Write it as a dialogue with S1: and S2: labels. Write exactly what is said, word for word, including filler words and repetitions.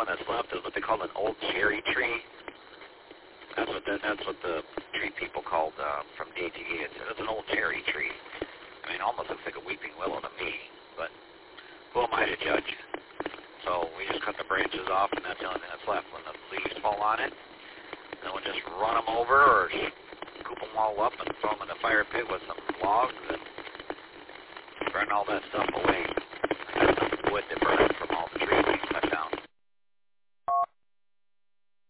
S1: that's left is what they call an old cherry tree. That's what the, that's what the tree people called uh, from D T E. It's, it's an old cherry tree. I mean, almost looks like a weeping willow to me, but who am I to judge? So we just cut the branches off, and that's the only thing that's left. When the leaves fall on it, then we'll just run them over or scoop them all up and throw them in the fire pit with some logs and burn all that stuff away. I got some wood to burn from